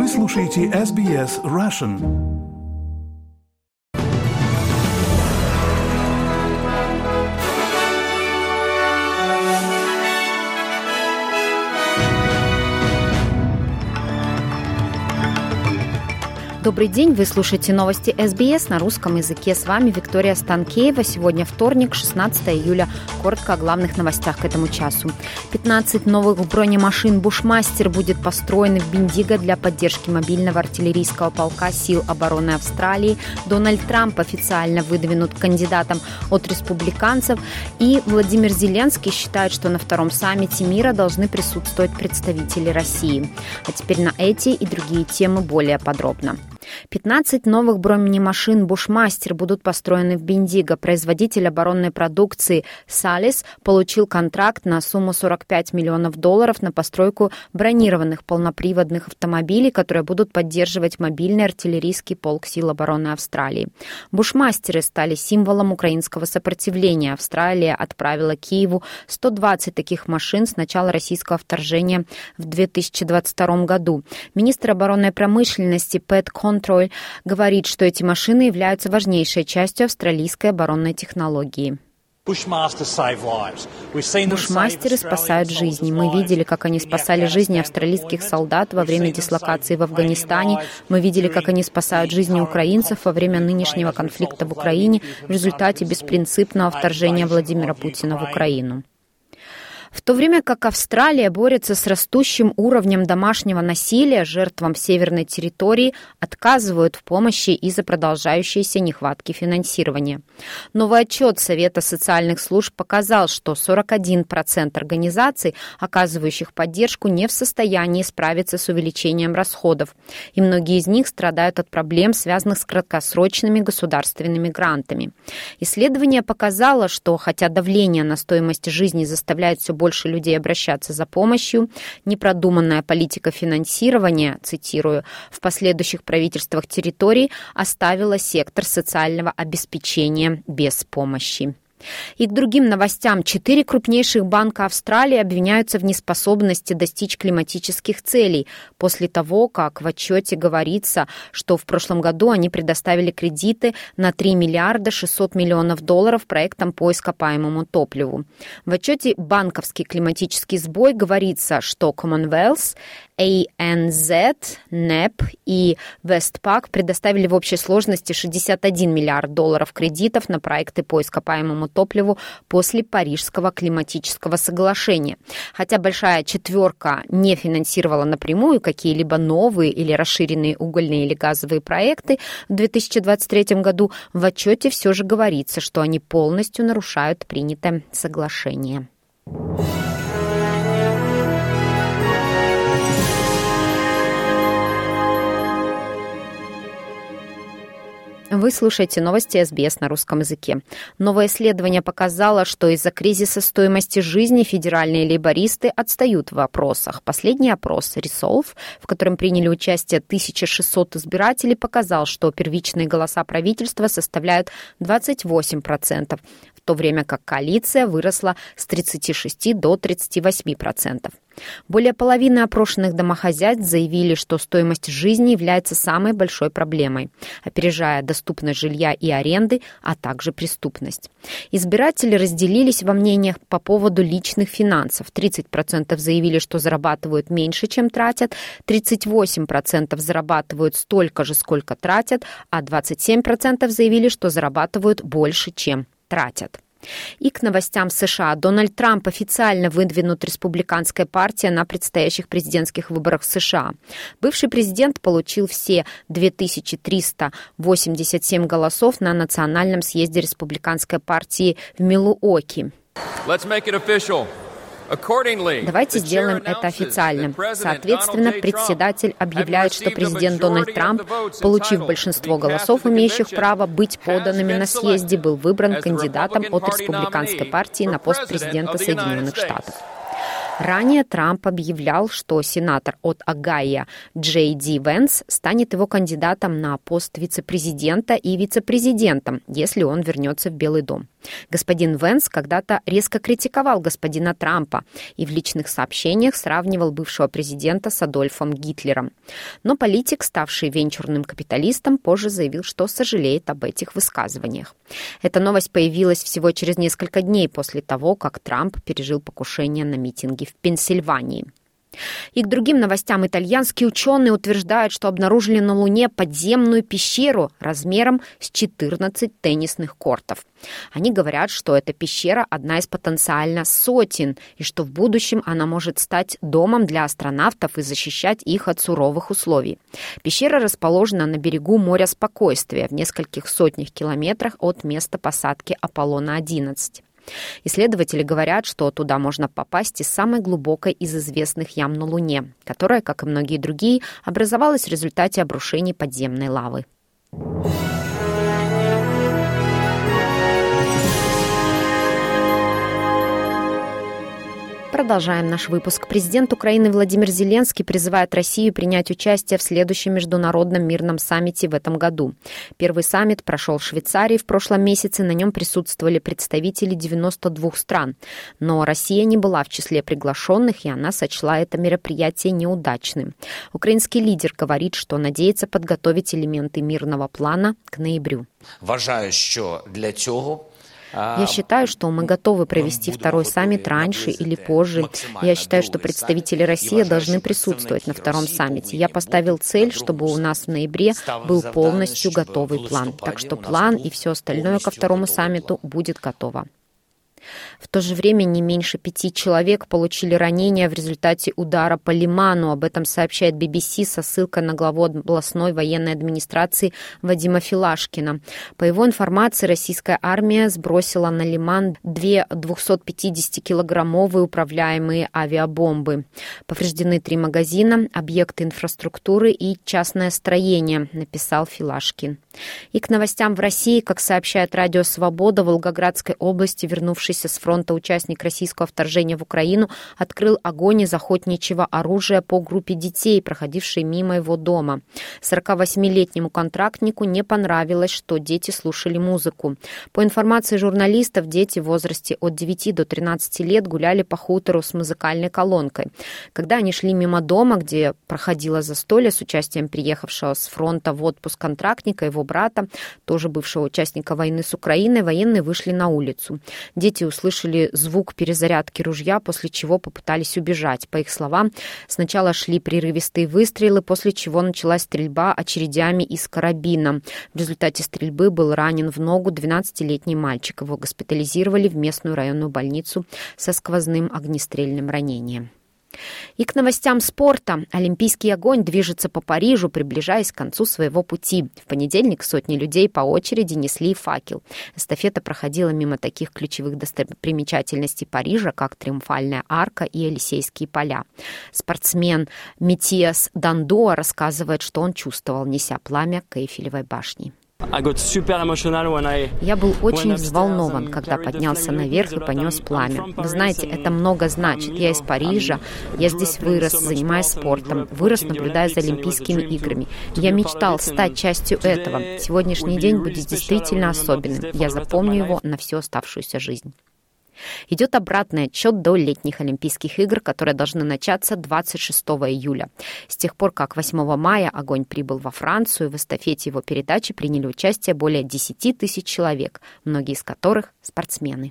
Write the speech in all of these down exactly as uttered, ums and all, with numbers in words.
Вы слушаете эс би эс Russian. Добрый день, вы слушаете новости эс би эс на русском языке. С вами Виктория Станкеева. Сегодня вторник, шестнадцатое июля. Коротко о главных новостях к этому часу. пятнадцать новых бронемашин «Бушмастер» будет построены в Бендиго для поддержки мобильного артиллерийского полка сил обороны Австралии. Дональд Трамп официально выдвинут кандидатом от республиканцев. И Владимир Зеленский считает, что на втором саммите мира должны присутствовать представители России. А теперь на эти и другие темы более подробно. пятнадцать новых бронемашин «Бушмастер» будут построены в Бендиго. Производитель оборонной продукции «Салис» получил контракт на сумму сорок пять миллионов долларов на постройку бронированных полноприводных автомобилей, которые будут поддерживать мобильный артиллерийский полк сил обороны Австралии. «Бушмастеры» стали символом украинского сопротивления. Австралия отправила Киеву сто двадцать таких машин с начала российского вторжения в две тысячи двадцать втором году. Министр оборонной промышленности Пэт Контроль говорит, что эти машины являются важнейшей частью австралийской оборонной технологии. Бушмастеры спасают жизни. Мы видели, как они спасали жизни австралийских солдат во время дислокации в Афганистане. Мы видели, как они спасают жизни украинцев во время нынешнего конфликта в Украине в результате беспринципного вторжения Владимира Путина в Украину. В то время как Австралия борется с растущим уровнем домашнего насилия, жертвам северной территории отказывают в помощи из-за продолжающейся нехватки финансирования. Новый отчет Совета социальных служб показал, что сорок один процент организаций, оказывающих поддержку, не в состоянии справиться с увеличением расходов, и многие из них страдают от проблем, связанных с краткосрочными государственными грантами. Исследование показало, что хотя давление на стоимость жизни заставляет все больше людей обращаться за помощью, непродуманная политика финансирования, цитирую, в последующих правительствах территорий оставила сектор социального обеспечения без помощи. И к другим новостям. Четыре крупнейших банка Австралии обвиняются в неспособности достичь климатических целей после того, как в отчете говорится, что в прошлом году они предоставили кредиты на три миллиарда шестьсот миллионов долларов проектам по ископаемому топливу. В отчете «Банковский климатический сбой» говорится, что Commonwealth, эй эн зет, нэп и Westpac предоставили в общей сложности шестьдесят один миллиард долларов кредитов на проекты по ископаемому топливу после Парижского климатического соглашения. Хотя большая четверка не финансировала напрямую какие-либо новые или расширенные угольные или газовые проекты в две тысячи двадцать третьем году, в отчете все же говорится, что они полностью нарушают принятое соглашение. Вы слушаете новости эс би эс на русском языке. Новое исследование показало, что из-за кризиса стоимости жизни федеральные лейбористы отстают в опросах. Последний опрос Resolve, в котором приняли участие тысяча шестьсот избирателей, показал, что первичные голоса правительства составляют двадцать восемь процентов, в то время как коалиция выросла с тридцати шести до тридцати восьми процентов. Более половины опрошенных домохозяйств заявили, что стоимость жизни является самой большой проблемой, опережая доступность жилья и аренды, а также преступность. Избиратели разделились во мнениях по поводу личных финансов. тридцать процентов заявили, что зарабатывают меньше, чем тратят, тридцать восемь процентов зарабатывают столько же, сколько тратят, а двадцать семь процентов заявили, что зарабатывают больше, чем тратят. И к новостям США. Дональд Трамп официально выдвинут республиканской партией на предстоящих президентских выборах в США. Бывший президент получил все две тысячи триста восемьдесят семь голосов на национальном съезде республиканской партии в Милуоки. Давайте сделаем это официально. Соответственно, председатель объявляет, что президент Дональд Трамп, получив большинство голосов, имеющих право быть поданными на съезде, был выбран кандидатом от республиканской партии на пост президента Соединенных Штатов. Ранее Трамп объявлял, что сенатор от Огайо Джей Ди Венс станет его кандидатом на пост вице-президента и вице-президентом, если он вернется в Белый дом. Господин Венс когда-то резко критиковал господина Трампа и в личных сообщениях сравнивал бывшего президента с Адольфом Гитлером. Но политик, ставший венчурным капиталистом, позже заявил, что сожалеет об этих высказываниях. Эта новость появилась всего через несколько дней после того, как Трамп пережил покушение на митинге в Пенсильвании. И к другим новостям. Итальянские ученые утверждают, что обнаружили на Луне подземную пещеру размером с четырнадцать теннисных кортов. Они говорят, что эта пещера одна из потенциально сотен, и что в будущем она может стать домом для астронавтов и защищать их от суровых условий. Пещера расположена на берегу моря Спокойствия в нескольких сотнях километрах от места посадки Аполлона одиннадцать. Исследователи говорят, что туда можно попасть из самой глубокой из известных ям на Луне, которая, как и многие другие, образовалась в результате обрушений подземной лавы. Продолжаем наш выпуск. Президент Украины Владимир Зеленский призывает Россию принять участие в следующем международном мирном саммите в этом году. Первый саммит прошел в Швейцарии в прошлом месяце, на нем присутствовали представители девяноста двух стран. Но Россия не была в числе приглашенных, и она сочла это мероприятие неудачным. Украинский лидер говорит, что надеется подготовить элементы мирного плана к ноябрю. Вважаю, що для цього Я считаю, что мы готовы провести второй саммит раньше или позже. Я считаю, что представители России должны присутствовать на втором саммите. Я поставил цель, чтобы у нас в ноябре был полностью готовый план. Так что план и все остальное ко второму саммиту будет готово. В то же время не меньше пяти человек получили ранения в результате удара по Лиману. Об этом сообщает би би си со ссылкой на главу областной военной администрации Вадима Филашкина. По его информации, российская армия сбросила на Лиман две двухсотпятидесятикилограммовые управляемые авиабомбы. Повреждены три магазина, объекты инфраструктуры и частное строение, написал Филашкин. И к новостям в России, как сообщает Радио Свобода, в Волгоградской области, вернувшийся с фронта участник российского вторжения в Украину, открыл огонь из охотничьего оружия по группе детей, проходившей мимо его дома. сорокавосьмилетнему контрактнику не понравилось, что дети слушали музыку. По информации журналистов, дети в возрасте от девяти до тринадцати лет гуляли по хутору с музыкальной колонкой. Когда они шли мимо дома, где проходило застолье с участием приехавшего с фронта в отпуск контрактника, его брата, тоже бывшего участника войны с Украиной, военные вышли на улицу. Дети услышали звук перезарядки ружья, после чего попытались убежать. По их словам, сначала шли прерывистые выстрелы, после чего началась стрельба очередями из карабина. В результате стрельбы был ранен в ногу двенадцатилетний мальчик. Его госпитализировали в местную районную больницу со сквозным огнестрельным ранением. И к новостям спорта. Олимпийский огонь движется по Парижу, приближаясь к концу своего пути. В понедельник сотни людей по очереди несли факел. Эстафета проходила мимо таких ключевых достопримечательностей Парижа, как Триумфальная арка и Елисейские поля. Спортсмен Матиас Дандоа рассказывает, что он чувствовал, неся пламя к Эйфелевой башне. Я был очень взволнован, когда поднялся наверх и понес пламя. Вы знаете, это много значит. Я из Парижа, я здесь вырос, занимаясь спортом, вырос, наблюдая за Олимпийскими играми. Я мечтал стать частью этого. Сегодняшний день будет действительно особенным. Я запомню его на всю оставшуюся жизнь. Идет обратный отсчет до летних Олимпийских игр, которые должны начаться двадцать шестого июля. С тех пор, как восьмого мая огонь прибыл во Францию, в эстафете его передачи приняли участие более десяти тысяч человек, многие из которых спортсмены.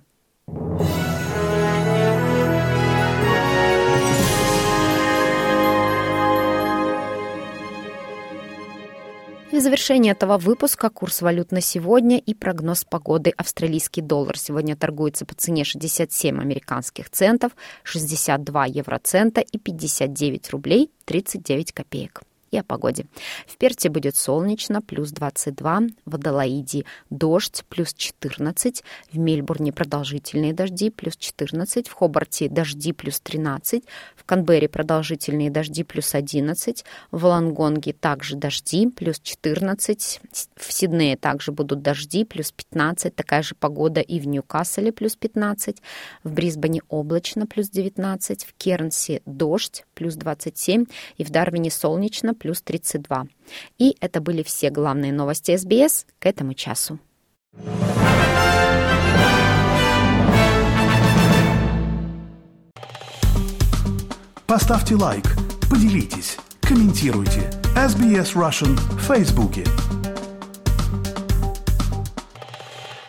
И в завершение этого выпуска курс валют на сегодня и прогноз погоды. Австралийский доллар сегодня торгуется по цене шестьдесят семь американских центов, шестьдесят два евроцента и пятьдесят девять рублей тридцать девять копеек. И о погоде. В Перте будет солнечно, плюс двадцать два, в Аделаиде дождь, плюс четырнадцать, в Мельбурне продолжительные дожди, плюс четырнадцать, в Хобарте дожди, плюс тринадцать, в Канберре продолжительные дожди, плюс одиннадцать, в Волонгонге также дожди, плюс четырнадцать, в Сиднее также будут дожди, плюс пятнадцать, такая же погода и в Ньюкасселе, плюс пятнадцать, в Брисбене облачно, плюс девятнадцать, в Кернсе дождь, плюс двадцать семь, и в Дарвине солнечно, плюс тридцать два. И это были все главные новости эс би эс к этому часу. Поставьте лайк, поделитесь, комментируйте. эс би эс Russian в Фейсбуке.